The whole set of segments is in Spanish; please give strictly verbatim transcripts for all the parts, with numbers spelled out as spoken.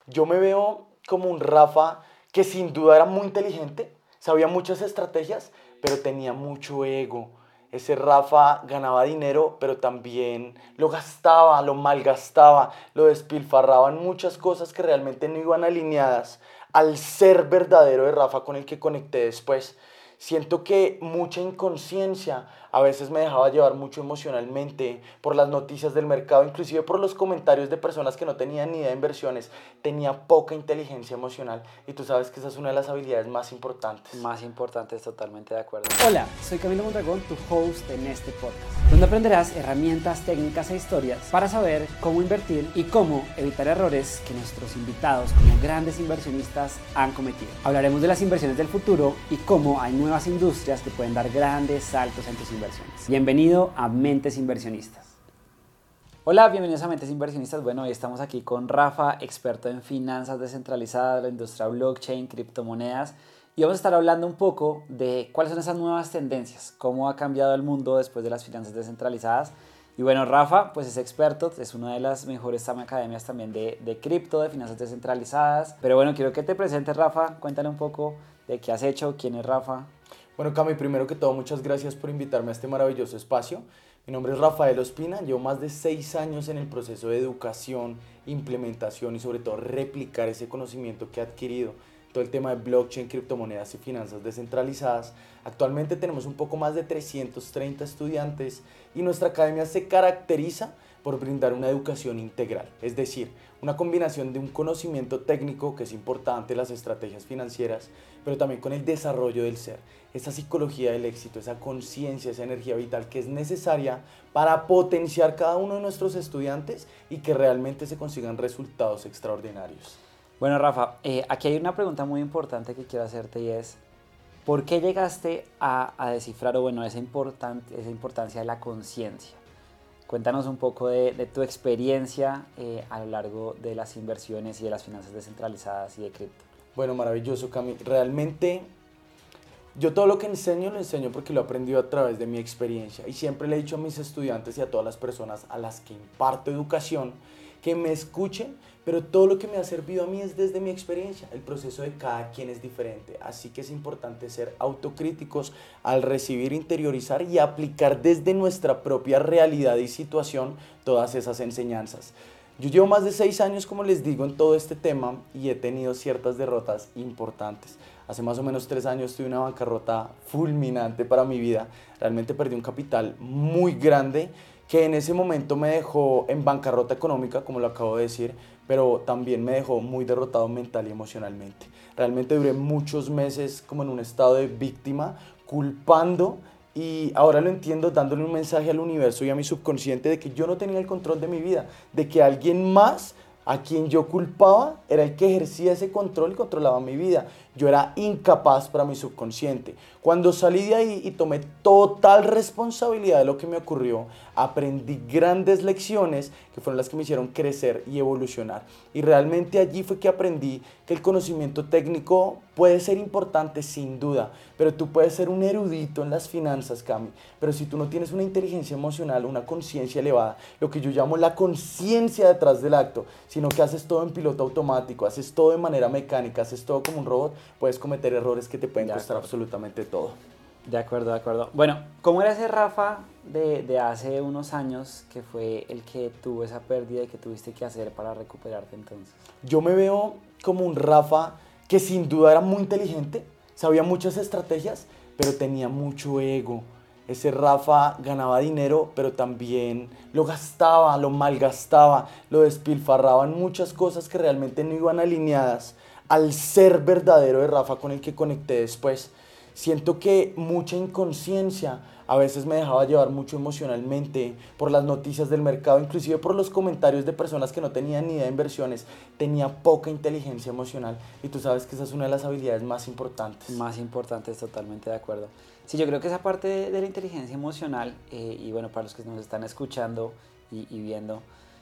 Yo me veo como un Rafa que sin duda era muy inteligente, sabía muchas estrategias, pero tenía mucho ego. Ese Rafa ganaba dinero, pero también lo gastaba, lo malgastaba, lo despilfarraba en muchas cosas que realmente no iban alineadas al ser verdadero de Rafa con el que conecté después. Siento que mucha inconsciencia a veces me dejaba llevar mucho emocionalmente por las noticias del mercado, inclusive por los comentarios de personas que no tenían ni idea de inversiones. Tenía poca inteligencia emocional y tú sabes que esa es una de las habilidades más importantes. Más importante, es totalmente de acuerdo. Hola, soy Camilo Mondragón, tu host en este podcast, donde aprenderás herramientas, técnicas e historias para saber cómo invertir y cómo evitar errores que nuestros invitados como grandes inversionistas han cometido. Hablaremos de las inversiones del futuro y cómo hay nuevas industrias que pueden dar grandes saltos en tus inversiones. Bienvenido a Mentes Inversionistas. Hola, bienvenidos a Mentes Inversionistas. Bueno, hoy estamos aquí con Rafa, experto en finanzas descentralizadas, la industria blockchain, criptomonedas. Y vamos a estar hablando un poco de cuáles son esas nuevas tendencias, cómo ha cambiado el mundo después de las finanzas descentralizadas. Y bueno, Rafa, pues es experto, es una de las mejores academias también de, de cripto, de finanzas descentralizadas. Pero bueno, quiero que te presentes, Rafa. Cuéntale un poco de qué has hecho, quién es Rafa. Bueno, Cami, primero que todo, muchas gracias por invitarme a este maravilloso espacio. Mi nombre es Rafael Ospina, llevo más de seis años en el proceso de educación, implementación y sobre todo replicar ese conocimiento que he adquirido. Todo el tema de blockchain, criptomonedas y finanzas descentralizadas. Actualmente tenemos un poco más de trescientos treinta estudiantes y nuestra academia se caracteriza por brindar una educación integral, es decir, una combinación de un conocimiento técnico que es importante, las estrategias financieras, pero también con el desarrollo del ser, esa psicología del éxito, esa conciencia, esa energía vital que es necesaria para potenciar cada uno de nuestros estudiantes y que realmente se consigan resultados extraordinarios. Bueno, Rafa, eh, aquí hay una pregunta muy importante que quiero hacerte y es, ¿por qué llegaste a, a descifrar o bueno, esa, important, esa importancia de la conciencia? Cuéntanos un poco de, de tu experiencia eh, a lo largo de las inversiones y de las finanzas descentralizadas y de cripto. Bueno, maravilloso, Cami. Realmente yo todo lo que enseño lo enseño porque lo he aprendido a través de mi experiencia y siempre le he dicho a mis estudiantes y a todas las personas a las que imparto educación que me escuchen, pero todo lo que me ha servido a mí es desde mi experiencia. El proceso de cada quien es diferente, así que es importante ser autocríticos al recibir, interiorizar y aplicar desde nuestra propia realidad y situación todas esas enseñanzas. Yo llevo más de seis años, como les digo, en todo este tema y he tenido ciertas derrotas importantes. Hace más o menos tres años tuve una bancarrota fulminante para mi vida. Realmente perdí un capital muy grande que en ese momento me dejó en bancarrota económica, como lo acabo de decir, pero también me dejó muy derrotado mental y emocionalmente. Realmente duré muchos meses como en un estado de víctima, culpando, y ahora lo entiendo dándole un mensaje al universo y a mi subconsciente de que yo no tenía el control de mi vida, de que alguien más a quien yo culpaba era el que ejercía ese control y controlaba mi vida. Yo era incapaz para mi subconsciente. Cuando salí de ahí y tomé total responsabilidad de lo que me ocurrió, aprendí grandes lecciones que fueron las que me hicieron crecer y evolucionar. Y realmente allí fue que aprendí que el conocimiento técnico puede ser importante sin duda, pero tú puedes ser un erudito en las finanzas, Cami, pero si tú no tienes una inteligencia emocional, una conciencia elevada, lo que yo llamo la conciencia detrás del acto, sino que haces todo en piloto automático, haces todo de manera mecánica, haces todo como un robot, puedes cometer errores que te pueden costar absolutamente todo. De acuerdo, de acuerdo. Bueno, ¿cómo era ese Rafa de, de hace unos años que fue el que tuvo esa pérdida y que tuviste que hacer para recuperarte entonces? Yo me veo como un Rafa que sin duda era muy inteligente, sabía muchas estrategias, pero tenía mucho ego. Ese Rafa ganaba dinero, pero también lo gastaba, lo malgastaba, lo despilfarraba en muchas cosas que realmente no iban alineadas al ser verdadero de Rafa con el que conecté después. Siento que mucha inconsciencia a veces me dejaba llevar mucho emocionalmente por las noticias del mercado, inclusive por los comentarios de personas que no tenían ni idea de inversiones. Tenía poca inteligencia emocional y tú sabes que esa es una de las habilidades más importantes. Más importantes, totalmente de acuerdo. Sí, yo creo que esa parte de, de la inteligencia emocional, eh, y bueno, para los que nos están escuchando y, y viendo,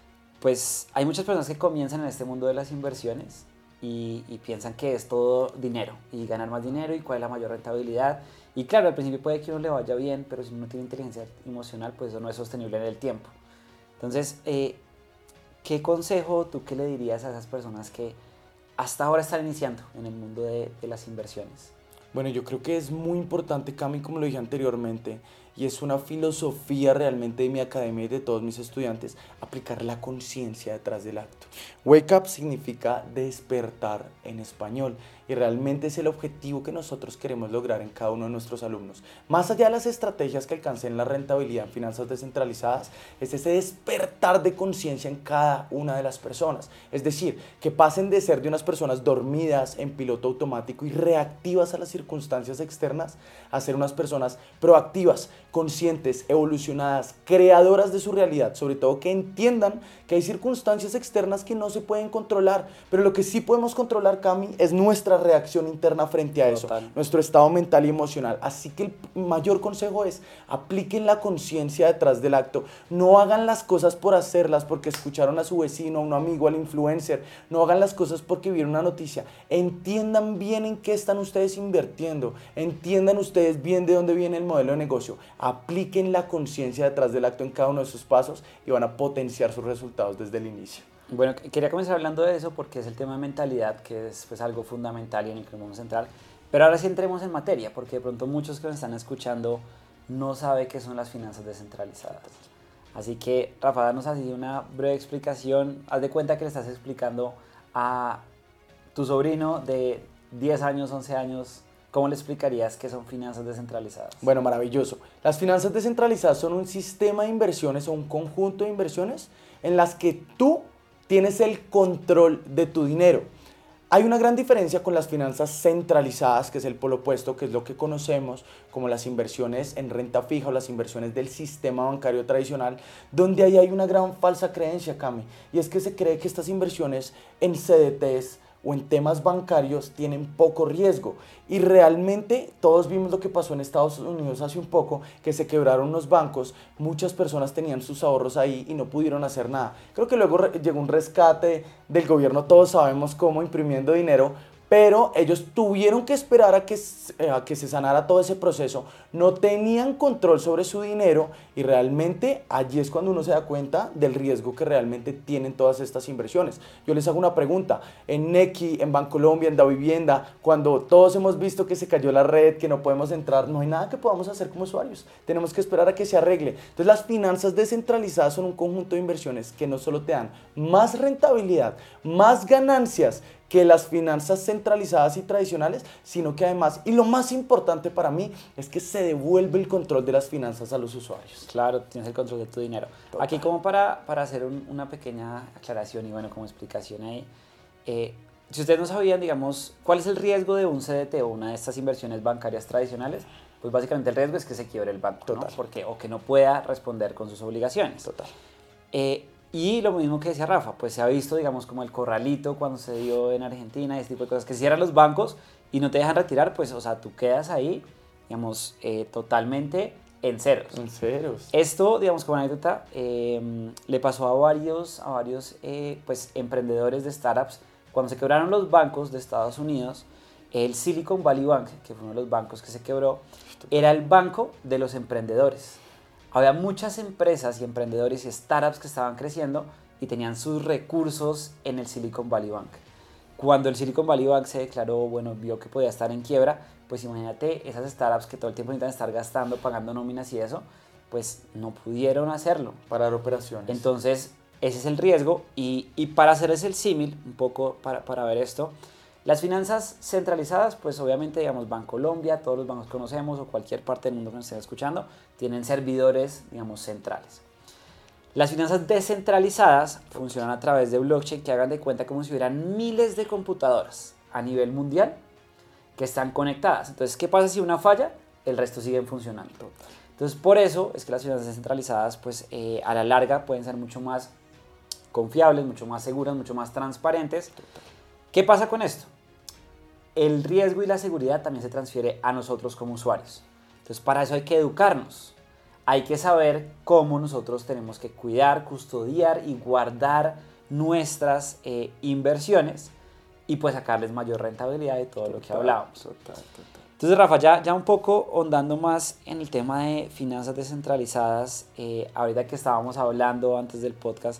pues hay muchas personas que comienzan en este mundo de las inversiones y, y piensan que es todo dinero y ganar más dinero y cuál es la mayor rentabilidad. Y claro, al principio puede que uno le vaya bien, pero si uno no tiene inteligencia emocional, pues eso no es sostenible en el tiempo. Entonces, eh, ¿qué consejo tú qué le dirías a esas personas que hasta ahora están iniciando en el mundo de, de las inversiones? Bueno, yo creo que es muy importante, Cami, como lo dije anteriormente, y es una filosofía realmente de mi academia y de todos mis estudiantes, aplicar la conciencia detrás del acto. Wake up significa despertar en español y realmente es el objetivo que nosotros queremos lograr en cada uno de nuestros alumnos. Más allá de las estrategias que alcancen la rentabilidad en finanzas descentralizadas, es ese despertar de conciencia en cada una de las personas. Es decir, que pasen de ser de unas personas dormidas en piloto automático y reactivas a las circunstancias externas a ser unas personas proactivas, conscientes, evolucionadas, creadoras de su realidad, sobre todo que entiendan que hay circunstancias externas que no se pueden controlar, pero lo que sí podemos controlar, Cami, es nuestra reacción interna frente a eso, Total. nuestro estado mental y emocional. Así que el mayor consejo es, apliquen la conciencia detrás del acto, no hagan las cosas por hacerlas, porque escucharon a su vecino, a un amigo, al influencer, no hagan las cosas porque vieron una noticia, entiendan bien en qué están ustedes invirtiendo, entiendan ustedes bien de dónde viene el modelo de negocio, apliquen la conciencia detrás del acto en cada uno de sus pasos y van a potenciar sus resultados desde el inicio. Bueno, quería comenzar hablando de eso porque es el tema de mentalidad, que es pues, algo fundamental y en el que vamos a entrar. Pero ahora sí entremos en materia, porque de pronto muchos que nos están escuchando no saben qué son las finanzas descentralizadas. Así que, Rafa, danos así una breve explicación. Haz de cuenta que le estás explicando a tu sobrino de diez años, once años, ¿cómo le explicarías qué son finanzas descentralizadas? Bueno, maravilloso. Las finanzas descentralizadas son un sistema de inversiones o un conjunto de inversiones en las que tú tienes el control de tu dinero. Hay una gran diferencia con las finanzas centralizadas, que es el polo opuesto, que es lo que conocemos como las inversiones en renta fija o las inversiones del sistema bancario tradicional, donde ahí hay una gran falsa creencia, Cami, y es que se cree que estas inversiones en C D Ts o en temas bancarios tienen poco riesgo. Y realmente todos vimos lo que pasó en Estados Unidos hace un poco, que se quebraron los bancos, muchas personas tenían sus ahorros ahí y no pudieron hacer nada. Creo que luego llegó un rescate del gobierno, todos sabemos cómo, imprimiendo dinero, pero ellos tuvieron que esperar a que, a que se sanara todo ese proceso, no tenían control sobre su dinero y realmente allí es cuando uno se da cuenta del riesgo que realmente tienen todas estas inversiones. Yo les hago una pregunta, en Nequi, en Bancolombia, en Davivienda, cuando todos hemos visto que se cayó la red, que no podemos entrar, no hay nada que podamos hacer como usuarios, tenemos que esperar a que se arregle. Entonces las finanzas descentralizadas son un conjunto de inversiones que no solo te dan más rentabilidad, más ganancias, que las finanzas centralizadas y tradicionales, sino que además, y lo más importante para mí, es que se devuelve el control de las finanzas a los usuarios. Claro, tienes el control de tu dinero. Total. Aquí como para, para hacer un, una pequeña aclaración y bueno, como explicación ahí, eh, si ustedes no sabían, digamos, cuál es el riesgo de un C D T o una de estas inversiones bancarias tradicionales, pues básicamente el riesgo es que se quiebre el banco, Total. ¿no? Porque, o que no pueda responder con sus obligaciones. Total. Eh, Y lo mismo que decía Rafa, pues se ha visto, digamos, como el corralito cuando se dio en Argentina, este tipo de cosas, que cierran los bancos y no te dejan retirar, pues, o sea, tú quedas ahí, digamos, eh, totalmente en ceros. En ceros. Esto, digamos, como anécdota, eh, le pasó a varios, a varios eh, pues, emprendedores de startups. Cuando se quebraron los bancos de Estados Unidos, el Silicon Valley Bank, que fue uno de los bancos que se quebró, era el banco de los emprendedores. Había muchas empresas y emprendedores y startups que estaban creciendo y tenían sus recursos en el Silicon Valley Bank. Cuando el Silicon Valley Bank se declaró, bueno, vio que podía estar en quiebra, pues imagínate esas startups que todo el tiempo necesitan estar gastando, pagando nóminas y eso, pues no pudieron hacerlo. Parar operaciones. Entonces, ese es el riesgo y, y para hacerles el símil, un poco para, para ver esto, las finanzas centralizadas, pues obviamente, digamos, Bancolombia, todos los bancos que conocemos o cualquier parte del mundo que nos estén escuchando, tienen servidores, digamos, centrales. Las finanzas descentralizadas funcionan a través de blockchain que hagan de cuenta como si hubieran miles de computadoras a nivel mundial que están conectadas. Entonces, ¿qué pasa si una falla? El resto siguen funcionando. Entonces, por eso es que las finanzas descentralizadas, pues eh, a la larga pueden ser mucho más confiables, mucho más seguras, mucho más transparentes. ¿Qué pasa con esto? El riesgo y la seguridad también se transfiere a nosotros como usuarios. Entonces, para eso hay que educarnos. Hay que saber cómo nosotros tenemos que cuidar, custodiar y guardar nuestras eh, inversiones y pues sacarles mayor rentabilidad de todo Total, lo que hablábamos. Total, total. Entonces, Rafa, ya, ya un poco ahondando más en el tema de finanzas descentralizadas, eh, ahorita que estábamos hablando antes del podcast,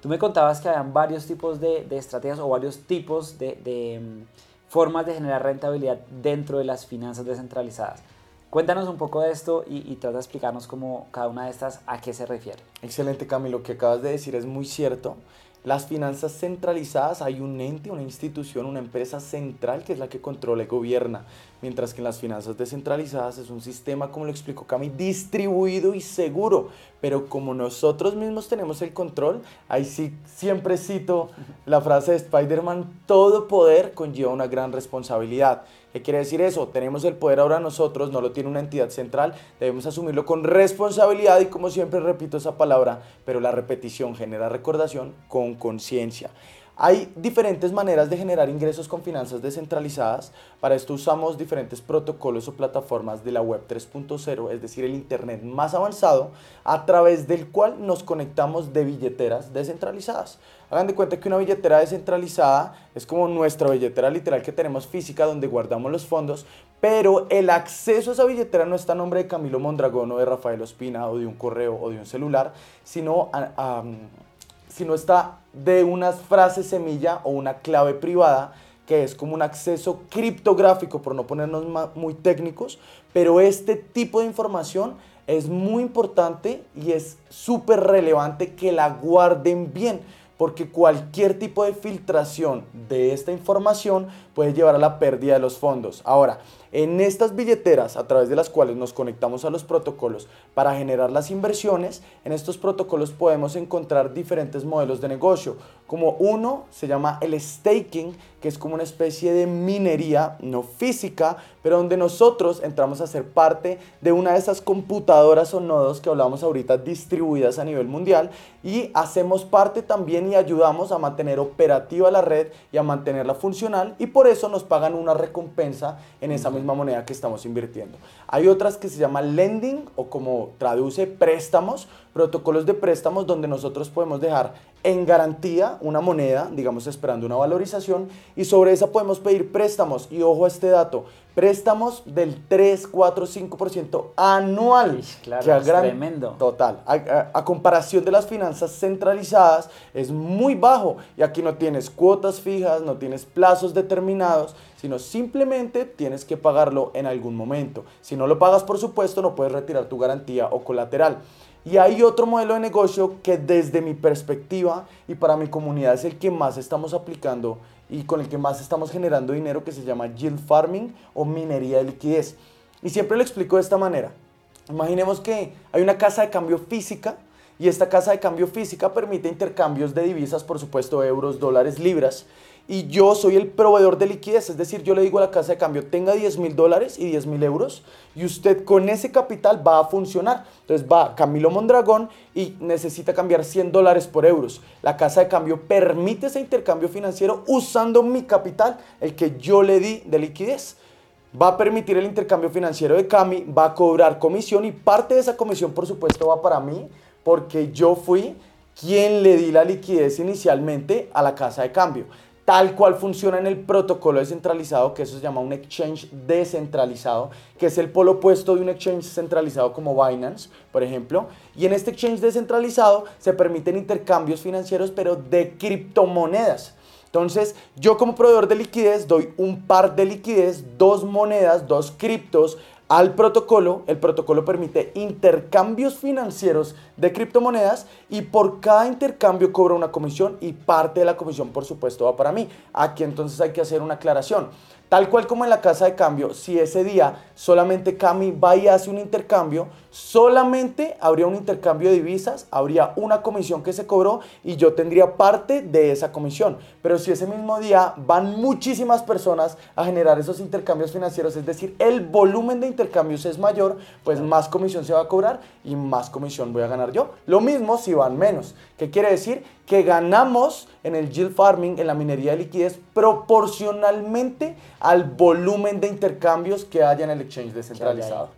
Tú me contabas que habían varios tipos de, de estrategias o varios tipos de, de um, formas de generar rentabilidad dentro de las finanzas descentralizadas. Cuéntanos un poco de esto y, y trata de explicarnos cómo cada una de estas a qué se refiere. Excelente, Camilo, lo que acabas de decir es muy cierto. Las finanzas centralizadas, hay un ente, una institución, una empresa central que es la que controla y gobierna, mientras que en las finanzas descentralizadas es un sistema, como lo explicó Cami, distribuido y seguro, pero como nosotros mismos tenemos el control, ahí sí siempre cito la frase de Spider-Man, todo poder conlleva una gran responsabilidad. ¿Qué quiere decir eso? Tenemos el poder ahora nosotros, no lo tiene una entidad central, debemos asumirlo con responsabilidad y como siempre repito esa palabra, pero la repetición genera recordación con conciencia. Hay diferentes maneras de generar ingresos con finanzas descentralizadas. Para esto usamos diferentes protocolos o plataformas de la web tres punto cero, es decir, el internet más avanzado, a través del cual nos conectamos de billeteras descentralizadas. Hagan de cuenta que una billetera descentralizada es como nuestra billetera literal que tenemos física donde guardamos los fondos, pero el acceso a esa billetera no está a nombre de Camilo Mondragón o de Rafael Ospina o de un correo o de un celular, sino a, a, sino está de unas frases semilla o una clave privada que es como un acceso criptográfico, por no ponernos muy técnicos, pero este tipo de información es muy importante y es súper relevante que la guarden bien, porque cualquier tipo de filtración de esta información puede llevar a la pérdida de los fondos. Ahora, en estas billeteras a través de las cuales nos conectamos a los protocolos para generar las inversiones, en estos protocolos podemos encontrar diferentes modelos de negocio, como uno se llama el staking, que es como una especie de minería no física, pero donde nosotros entramos a ser parte de una de esas computadoras o nodos que hablábamos ahorita distribuidas a nivel mundial y hacemos parte también y ayudamos a mantener operativa la red y a mantenerla funcional y por eso nos pagan una recompensa en esa misma moneda que estamos invirtiendo. Hay otras que se llaman lending o como traduce préstamos, protocolos de préstamos donde nosotros podemos dejar en garantía una moneda, digamos esperando una valorización y sobre esa podemos pedir préstamos y ojo a este dato, préstamos del tres, cuatro, cinco por ciento anual. Claro, que a es gran, tremendo. Total, a, a, a comparación de las finanzas centralizadas es muy bajo y aquí no tienes cuotas fijas, no tienes plazos determinados, sino simplemente tienes que pagarlo en algún momento. Si no lo pagas, por supuesto, no puedes retirar tu garantía o colateral. Y hay otro modelo de negocio que desde mi perspectiva y para mi comunidad es el que más estamos aplicando y con el que más estamos generando dinero, que se llama yield farming o minería de liquidez. Y siempre lo explico de esta manera. Imaginemos que hay una casa de cambio física y esta casa de cambio física permite intercambios de divisas, por supuesto, euros, dólares, libras. Y yo soy el proveedor de liquidez, es decir, yo le digo a la casa de cambio, tenga diez mil dólares y diez mil euros y usted con ese capital va a funcionar. Entonces va Camilo Mondragón y necesita cambiar cien dólares por euros. La casa de cambio permite ese intercambio financiero usando mi capital, el que yo le di de liquidez. Va a permitir el intercambio financiero de Cami, va a cobrar comisión y parte de esa comisión, por supuesto, va para mí porque yo fui quien le di la liquidez inicialmente a la casa de cambio. Tal cual funciona en el protocolo descentralizado, que eso se llama un exchange descentralizado, que es el polo opuesto de un exchange centralizado como Binance, por ejemplo. Y en este exchange descentralizado se permiten intercambios financieros, pero de criptomonedas. Entonces, yo como proveedor de liquidez doy un par de liquidez, dos monedas, dos criptos, al protocolo. El protocolo permite intercambios financieros de criptomonedas y por cada intercambio cobra una comisión y parte de la comisión, por supuesto, va para mí. Aquí entonces hay que hacer una aclaración. Tal cual como en la casa de cambio, si ese día solamente Cami va y hace un intercambio, solamente habría un intercambio de divisas, habría una comisión que se cobró y yo tendría parte de esa comisión. Pero si ese mismo día van muchísimas personas a generar esos intercambios financieros, es decir, el volumen de intercambios es mayor, pues más comisión se va a cobrar y más comisión voy a ganar yo. Lo mismo si van menos. ¿Qué quiere decir? Que ganamos en el yield farming, en la minería de liquidez, proporcionalmente al volumen de intercambios que haya en el exchange descentralizado.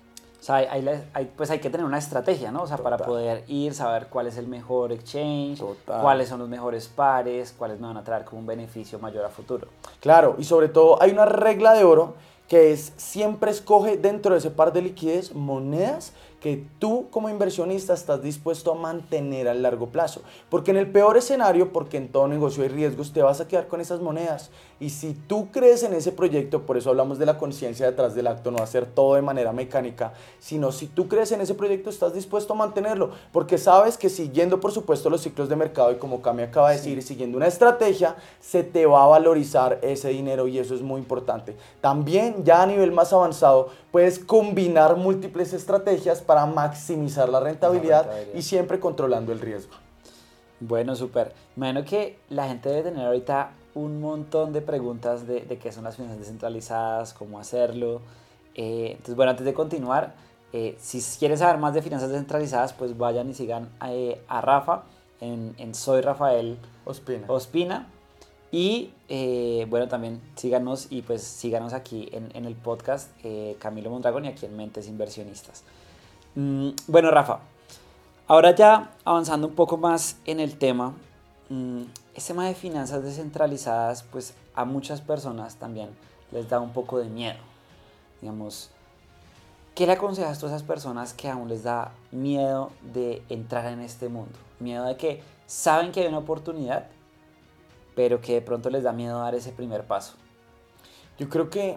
O sea, hay, hay, hay, pues hay que tener una estrategia, ¿no? O sea, Total. para poder ir, saber cuál es el mejor exchange, Total. cuáles son los mejores pares, cuáles me van a traer como un beneficio mayor a futuro. Claro, y sobre todo hay una regla de oro que es siempre escoge dentro de ese par de liquidez monedas que tú como inversionista estás dispuesto a mantener a largo plazo. Porque en el peor escenario, porque en todo negocio hay riesgos, te vas a quedar con esas monedas. Y si tú crees en ese proyecto, por eso hablamos de la conciencia detrás del acto, no hacer todo de manera mecánica, sino si tú crees en ese proyecto, estás dispuesto a mantenerlo. Porque sabes que siguiendo, por supuesto, los ciclos de mercado y como Cami acaba de decir, sí. siguiendo una estrategia, se te va a valorizar ese dinero y eso es muy importante. También, ya a nivel más avanzado, puedes combinar múltiples estrategias para maximizar la rentabilidad, la rentabilidad y siempre controlando el riesgo. Bueno, súper. Imagino que la gente debe tener ahorita un montón de preguntas de, de qué son las finanzas descentralizadas, cómo hacerlo. Eh, entonces, bueno, antes de continuar, eh, si quieren saber más de finanzas descentralizadas, pues vayan y sigan eh, a Rafa en, en Soy Rafael Ospina. Ospina. Y eh, bueno, también síganos y pues síganos aquí en, en el podcast eh, Camilo Mondragón y aquí en Mentes Inversionistas. Mm, bueno, Rafa, ahora ya avanzando un poco más en el tema, mm, ese tema de finanzas descentralizadas, pues a muchas personas también les da un poco de miedo. Digamos, ¿qué le aconsejas tú a esas personas que aún les da miedo de entrar en este mundo? Miedo de que saben que hay una oportunidad, pero que de pronto les da miedo dar ese primer paso. Yo creo que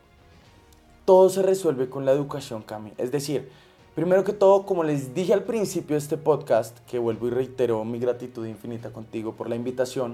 todo se resuelve con la educación, Cami. Es decir, primero que todo, como les dije al principio de este podcast, que vuelvo y reitero mi gratitud infinita contigo por la invitación,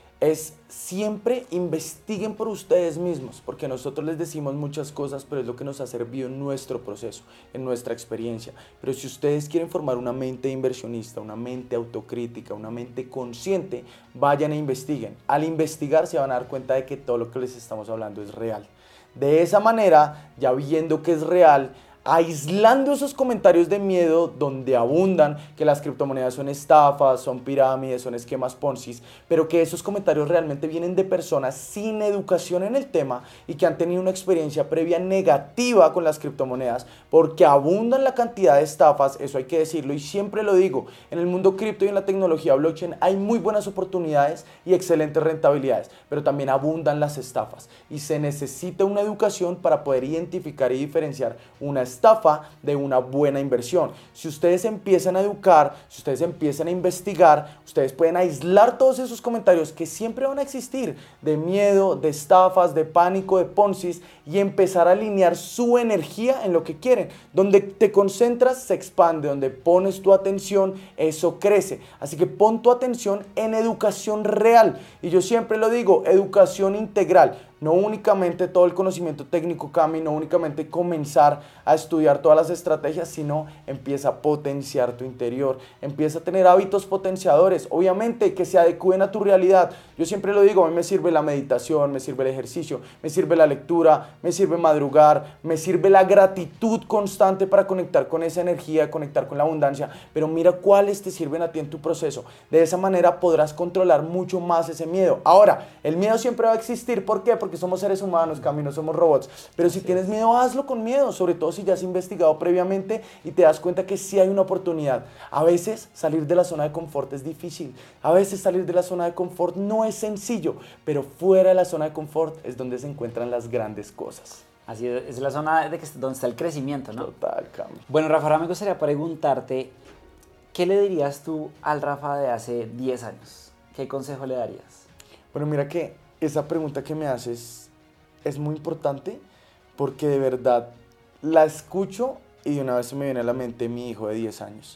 es siempre investiguen por ustedes mismos, porque nosotros les decimos muchas cosas, pero es lo que nos ha servido en nuestro proceso, en nuestra experiencia. Pero si ustedes quieren formar una mente inversionista, una mente autocrítica, una mente consciente, vayan e investiguen. Al investigar se van a dar cuenta de que todo lo que les estamos hablando es real. De esa manera, ya viendo que es real, aislando esos comentarios de miedo donde abundan que las criptomonedas son estafas, son pirámides, son esquemas Ponzi, pero que esos comentarios realmente vienen de personas sin educación en el tema y que han tenido una experiencia previa negativa con las criptomonedas, porque abundan la cantidad de estafas, eso hay que decirlo y siempre lo digo, en el mundo cripto y en la tecnología blockchain hay muy buenas oportunidades y excelentes rentabilidades, pero también abundan las estafas y se necesita una educación para poder identificar y diferenciar una estafa de una buena inversión. Si ustedes empiezan a educar, si ustedes empiezan a investigar, ustedes pueden aislar todos esos comentarios que siempre van a existir de miedo, de estafas, de pánico, de Ponzi y empezar a alinear su energía en lo que quieren. Donde te concentras se expande, donde pones tu atención eso crece. Así que pon tu atención en educación real y yo siempre lo digo, educación integral. No únicamente todo el conocimiento técnico, Cami, no únicamente comenzar a estudiar todas las estrategias, sino empieza a potenciar tu interior, empieza a tener hábitos potenciadores, obviamente que se adecúen a tu realidad. Yo siempre lo digo, a mí me sirve la meditación, me sirve el ejercicio, me sirve la lectura, me sirve madrugar, me sirve la gratitud constante para conectar con esa energía, conectar con la abundancia, pero mira cuáles te sirven a ti en tu proceso. De esa manera podrás controlar mucho más ese miedo. Ahora, el miedo siempre va a existir, ¿por qué? Porque Porque somos seres humanos, Cami, no somos robots. Pero si tienes miedo, hazlo con miedo, sobre todo si ya has investigado previamente y te das cuenta que sí hay una oportunidad. A veces salir de la zona de confort es difícil. A veces salir de la zona de confort no es sencillo, pero fuera de la zona de confort es donde se encuentran las grandes cosas. Así es, es la zona de que, donde está el crecimiento, ¿no? Total, Cami. Bueno, Rafa, ahora me gustaría preguntarte, ¿qué le dirías tú al Rafa de hace diez años? ¿Qué consejo le darías? Bueno, mira que esa pregunta que me haces es muy importante porque de verdad la escucho y de una vez se me viene a la mente mi hijo de diez años.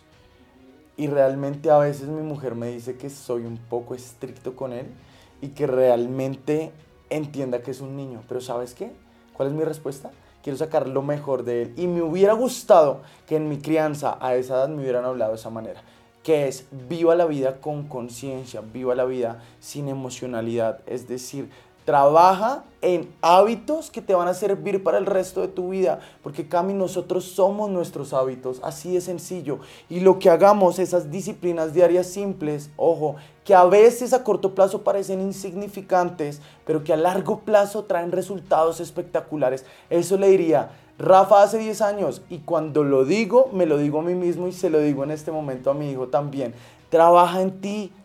Y realmente a veces mi mujer me dice que soy un poco estricto con él y que realmente entienda que es un niño. Pero ¿sabes qué? ¿Cuál es mi respuesta? Quiero sacar lo mejor de él. Y me hubiera gustado que en mi crianza a esa edad me hubieran hablado de esa manera. Que es, viva la vida con conciencia, viva la vida sin emocionalidad. Es decir, trabaja en hábitos que te van a servir para el resto de tu vida. Porque, Cami, nosotros somos nuestros hábitos, así de sencillo. Y lo que hagamos, esas disciplinas diarias simples, ojo, que a veces a corto plazo parecen insignificantes, pero que a largo plazo traen resultados espectaculares. Eso le diría Rafa hace diez años, y cuando lo digo, me lo digo a mí mismo y se lo digo en este momento a mi hijo también. Trabaja en ti,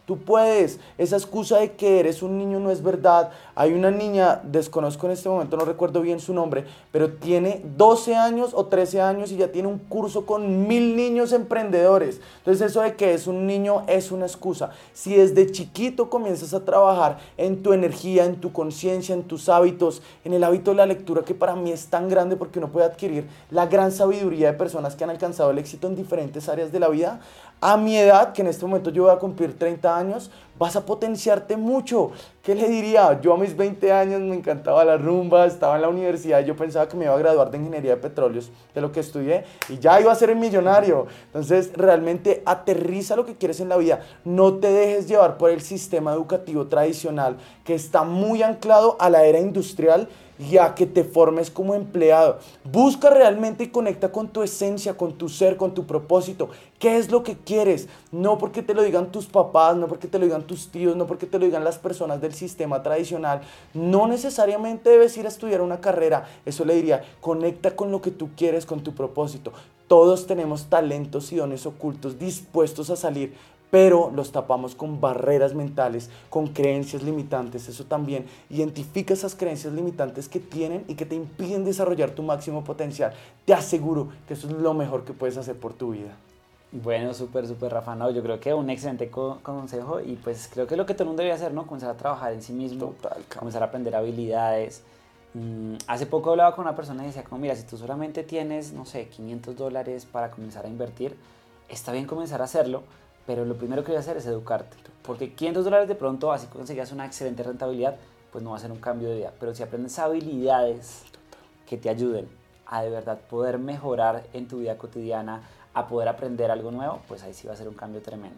Tú puedes. Esa excusa de que eres un niño no es verdad. Hay una niña, desconozco en este momento, no recuerdo bien su nombre, pero tiene doce años o trece años y ya tiene un curso con mil niños emprendedores. Entonces eso de que es un niño es una excusa. Si desde chiquito comienzas a trabajar en tu energía, en tu conciencia, en tus hábitos, en el hábito de la lectura, que para mí es tan grande porque uno puede adquirir la gran sabiduría de personas que han alcanzado el éxito en diferentes áreas de la vida. A mi edad, que en este momento yo voy a cumplir treinta años, vas a potenciarte mucho. ¿Qué le diría? Yo a mis veinte años me encantaba la rumba, estaba en la universidad, yo pensaba que me iba a graduar de ingeniería de petróleos, de lo que estudié, y ya iba a ser el millonario. Entonces, realmente aterriza lo que quieres en la vida. No te dejes llevar por el sistema educativo tradicional, que está muy anclado a la era industrial, y a que te formes como empleado. Busca realmente y conecta con tu esencia, con tu ser, con tu propósito. ¿Qué es lo que quieres? No porque te lo digan tus papás, no porque te lo digan tus tíos, no porque te lo digan las personas del sistema tradicional. No necesariamente debes ir a estudiar una carrera. Eso le diría, conecta con lo que tú quieres, con tu propósito. Todos tenemos talentos y dones ocultos dispuestos a salir, pero los tapamos con barreras mentales, con creencias limitantes. Eso también, identifica esas creencias limitantes que tienen y que te impiden desarrollar tu máximo potencial. Te aseguro que eso es lo mejor que puedes hacer por tu vida. Bueno, súper, súper, Rafa. No, yo creo que un excelente co consejo y pues creo que es lo que todo el mundo debería hacer, ¿no? Comenzar a trabajar en sí mismo, Total, comenzar a aprender habilidades. Mm, hace poco hablaba con una persona y decía como, mira, si tú solamente tienes, no sé, quinientos dólares para comenzar a invertir, está bien comenzar a hacerlo, pero lo primero que voy a hacer es educarte, porque quinientos dólares de pronto, así conseguías una excelente rentabilidad, pues no va a ser un cambio de vida, pero si aprendes habilidades que te ayuden a de verdad poder mejorar en tu vida cotidiana, a poder aprender algo nuevo, pues ahí sí va a ser un cambio tremendo.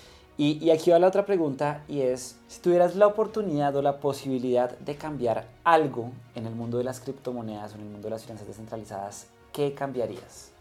Y, y aquí va la otra pregunta y es, si tuvieras la oportunidad o la posibilidad de cambiar algo en el mundo de las criptomonedas o en el mundo de las finanzas descentralizadas, ¿qué cambiarías?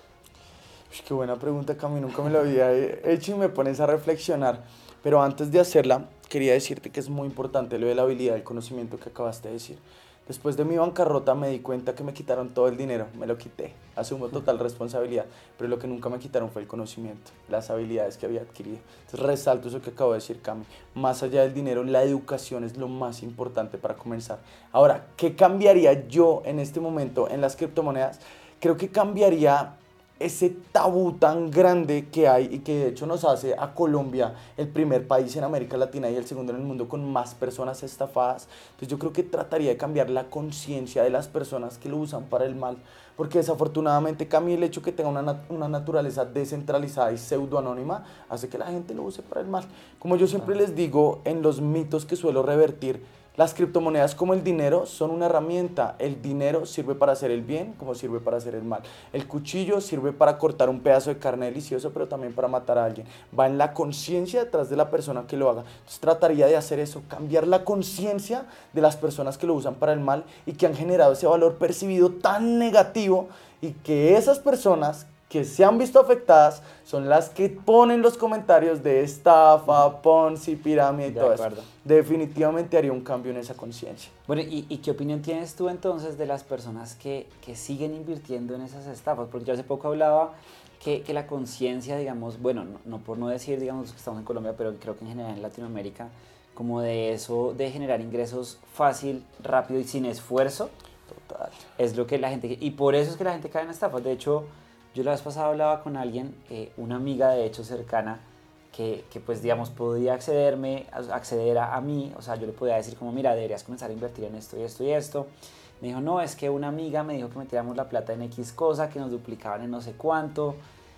Uy, qué buena pregunta, Cami, nunca me lo había hecho y me pones a reflexionar. Pero antes de hacerla, quería decirte que es muy importante lo de la habilidad, el conocimiento que acabaste de decir. Después de mi bancarrota me di cuenta que me quitaron todo el dinero, me lo quité, asumo total responsabilidad, pero lo que nunca me quitaron fue el conocimiento, las habilidades que había adquirido. Entonces resalto eso que acabo de decir, Cami, más allá del dinero, la educación es lo más importante para comenzar. Ahora, ¿qué cambiaría yo en este momento en las criptomonedas? Creo que cambiaría ese tabú tan grande que hay y que de hecho nos hace a Colombia el primer país en América Latina y el segundo en el mundo con más personas estafadas. Entonces yo creo que trataría de cambiar la conciencia de las personas que lo usan para el mal, porque desafortunadamente, Cami, el hecho que tenga una, nat una naturaleza descentralizada y pseudoanónima hace que la gente lo use para el mal. Como yo siempre les digo en los mitos que suelo revertir, las criptomonedas como el dinero son una herramienta. El dinero sirve para hacer el bien como sirve para hacer el mal. El cuchillo sirve para cortar un pedazo de carne delicioso, pero también para matar a alguien. Va en la conciencia detrás de la persona que lo haga. Entonces trataría de hacer eso, cambiar la conciencia de las personas que lo usan para el mal y que han generado ese valor percibido tan negativo, y que esas personas que se han visto afectadas son las que ponen los comentarios de estafa, Ponzi, pirámide y De todo acuerdo. eso. Definitivamente haría un cambio en esa conciencia. Bueno, ¿y, ¿y qué opinión tienes tú entonces de las personas que, que siguen invirtiendo en esas estafas? Porque yo hace poco hablaba que, que la conciencia, digamos, bueno, no, no por no decir, digamos, que estamos en Colombia, pero creo que en general en Latinoamérica, como de eso de generar ingresos fácil, rápido y sin esfuerzo, Total. es lo que la gente, y por eso es que la gente cae en estafas. De hecho, yo la vez pasada hablaba con alguien, eh, una amiga de hecho cercana, que, que pues digamos podía accederme, acceder a, a mí, o sea, yo le podía decir como, mira, deberías comenzar a invertir en esto y esto y esto. Me dijo, no, es que una amiga me dijo que metiéramos la plata en X cosa, que nos duplicaban en no sé cuánto.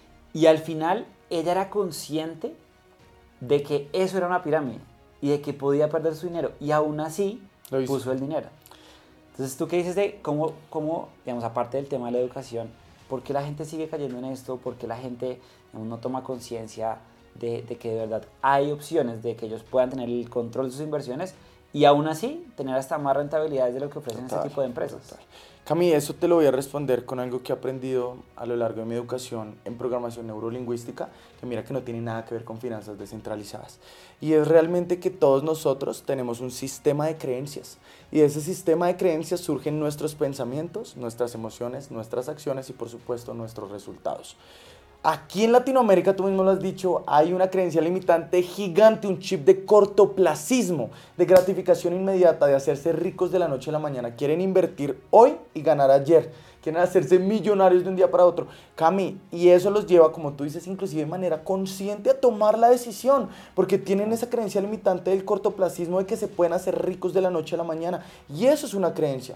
Y al final ella era consciente de que eso era una pirámide y de que podía perder su dinero, y aún así Lo hizo. puso el dinero. Entonces, ¿tú qué dices de cómo, cómo, digamos, aparte del tema de la educación, por qué la gente sigue cayendo en esto? ¿Por qué la gente, digamos, no toma conciencia de, de que de verdad hay opciones de que ellos puedan tener el control de sus inversiones y aún así tener hasta más rentabilidades de lo que ofrecen Total, este tipo de empresas? total. Cami, eso te lo voy a responder con algo que he aprendido a lo largo de mi educación en programación neurolingüística, que mira que no tiene nada que ver con finanzas descentralizadas. Y es realmente que todos nosotros tenemos un sistema de creencias, y de ese sistema de creencias surgen nuestros pensamientos, nuestras emociones, nuestras acciones y por supuesto nuestros resultados. Aquí en Latinoamérica, tú mismo lo has dicho, hay una creencia limitante gigante, un chip de cortoplacismo, de gratificación inmediata, de hacerse ricos de la noche a la mañana. Quieren invertir hoy y ganar ayer. Quieren hacerse millonarios de un día para otro. Cami, y eso los lleva, como tú dices, inclusive de manera consciente a tomar la decisión, porque tienen esa creencia limitante del cortoplacismo de que se pueden hacer ricos de la noche a la mañana. Y eso es una creencia.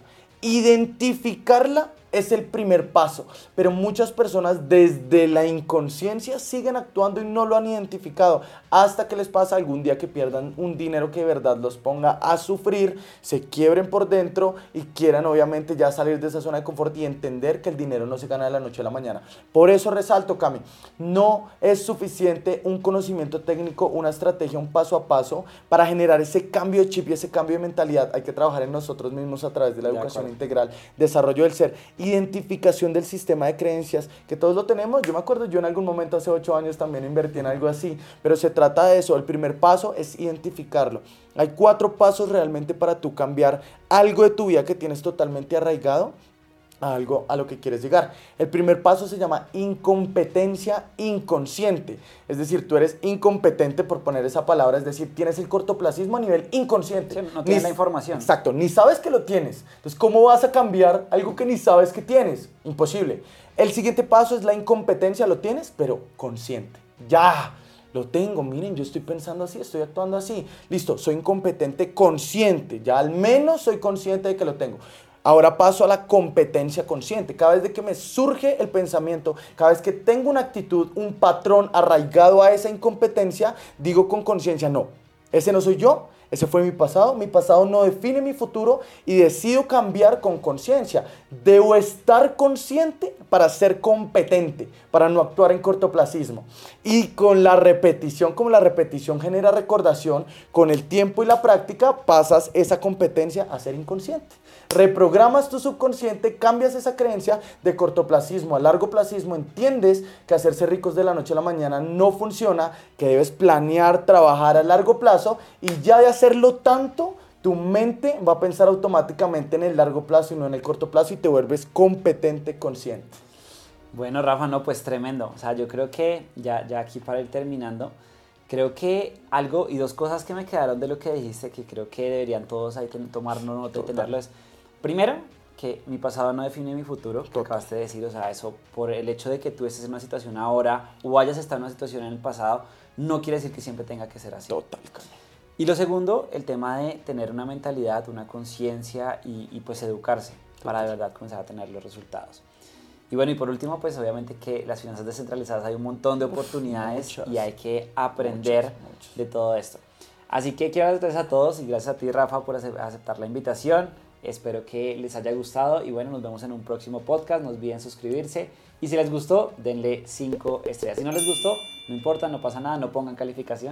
Identificarla es el primer paso, pero muchas personas desde la inconsciencia siguen actuando y no lo han identificado hasta que les pasa algún día que pierdan un dinero que de verdad los ponga a sufrir, se quiebren por dentro y quieran obviamente ya salir de esa zona de confort y entender que el dinero no se gana de la noche a la mañana. Por eso resalto, Cami, no es suficiente un conocimiento técnico, una estrategia, un paso a paso para generar ese cambio de chip y ese cambio de mentalidad. Hay que trabajar en nosotros mismos a través de la educación De integral, desarrollo del ser, identificación del sistema de creencias, que todos lo tenemos. Yo me acuerdo, yo en algún momento hace ocho años también invertí en algo así, pero se trata de eso. El primer paso es identificarlo. Hay cuatro pasos realmente para tú cambiar algo de tu vida que tienes totalmente arraigado a algo a lo que quieres llegar. El primer paso se llama incompetencia inconsciente, es decir, tú eres incompetente, por poner esa palabra, es decir, tienes el cortoplacismo a nivel inconsciente. Sí, no tienes Ni, la información. Exacto, ni sabes que lo tienes. Entonces, ¿cómo vas a cambiar algo que ni sabes que tienes? Imposible. El siguiente paso es la incompetencia, lo tienes, pero consciente. Ya, lo tengo, miren, yo estoy pensando así, estoy actuando así. Listo, soy incompetente consciente, ya al menos soy consciente de que lo tengo. Ahora paso a la competencia consciente. Cada vez de que me surge el pensamiento, cada vez que tengo una actitud, un patrón arraigado a esa incompetencia, digo con conciencia, no, ese no soy yo, ese fue mi pasado, mi pasado no define mi futuro y decido cambiar con conciencia. Debo estar consciente para ser competente, para no actuar en cortoplacismo. Y con la repetición, como la repetición genera recordación, con el tiempo y la práctica pasas esa competencia a ser inconsciente. Reprogramas tu subconsciente, cambias esa creencia de cortoplacismo a largoplacismo, entiendes que hacerse ricos de la noche a la mañana no funciona, que debes planear, trabajar a largo plazo y ya de hacerlo tanto, tu mente va a pensar automáticamente en el largo plazo y no en el corto plazo y te vuelves competente, consciente. Bueno, Rafa, no, pues tremendo. O sea, yo creo que ya, ya aquí para ir terminando, creo que algo y dos cosas que me quedaron de lo que dijiste, que creo que deberían todos ahí tomar nota y tenerlo es, primero, que mi pasado no define mi futuro, que acabaste de decir, o sea, eso por el hecho de que tú estés en una situación ahora o hayas estado en una situación en el pasado, no quiere decir que siempre tenga que ser así. Total. Y lo segundo, el tema de tener una mentalidad, una conciencia y, y pues educarse para de verdad comenzar a tener los resultados. Y bueno, y por último, pues obviamente que las finanzas descentralizadas hay un montón de oportunidades Uf, muchas, y hay que aprender muchas, muchas. de todo esto. Así que quiero agradecerles a todos y gracias a ti, Rafa, por aceptar la invitación. Espero que les haya gustado y bueno, nos vemos en un próximo podcast. No olviden suscribirse y si les gustó, denle cinco estrellas. Si no les gustó, no importa, no pasa nada, no pongan calificación.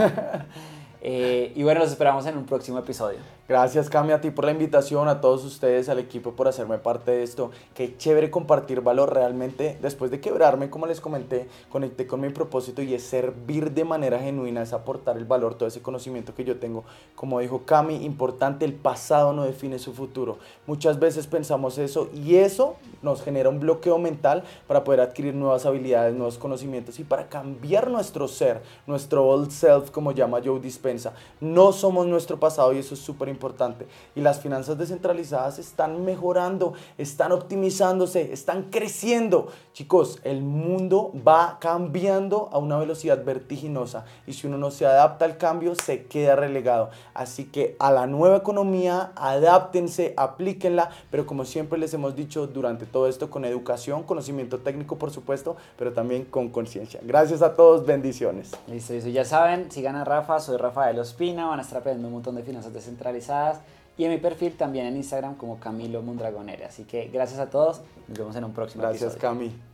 Eh, y bueno, los esperamos en un próximo episodio. Gracias, Cami, a ti por la invitación, a todos ustedes, al equipo por hacerme parte de esto. Qué chévere compartir valor. Realmente, después de quebrarme, como les comenté, conecté con mi propósito y es servir de manera genuina, es aportar el valor, todo ese conocimiento que yo tengo. Como dijo Cami, importante, el pasado no define su futuro. Muchas veces pensamos eso y eso nos genera un bloqueo mental para poder adquirir nuevas habilidades, nuevos conocimientos y para cambiar nuestro ser, nuestro old self, como llama Joe Dispenza. No somos nuestro pasado y eso es súper importante. Y las finanzas descentralizadas están mejorando, están optimizándose, están creciendo. Chicos, el mundo va cambiando a una velocidad vertiginosa y si uno no se adapta al cambio, se queda relegado. Así que a la nueva economía, adáptense, aplíquenla, pero como siempre les hemos dicho durante todo esto, con educación, conocimiento técnico, por supuesto, pero también con conciencia. Gracias a todos, bendiciones. Listo, eso ya saben, sigan a Rafa, soy Rafael Ospina, van a estar aprendiendo un montón de finanzas descentralizadas y en mi perfil también en Instagram como Camilo Mondragonera. Así que gracias a todos, nos vemos en un próximo Gracias, episodio. Gracias, Cami.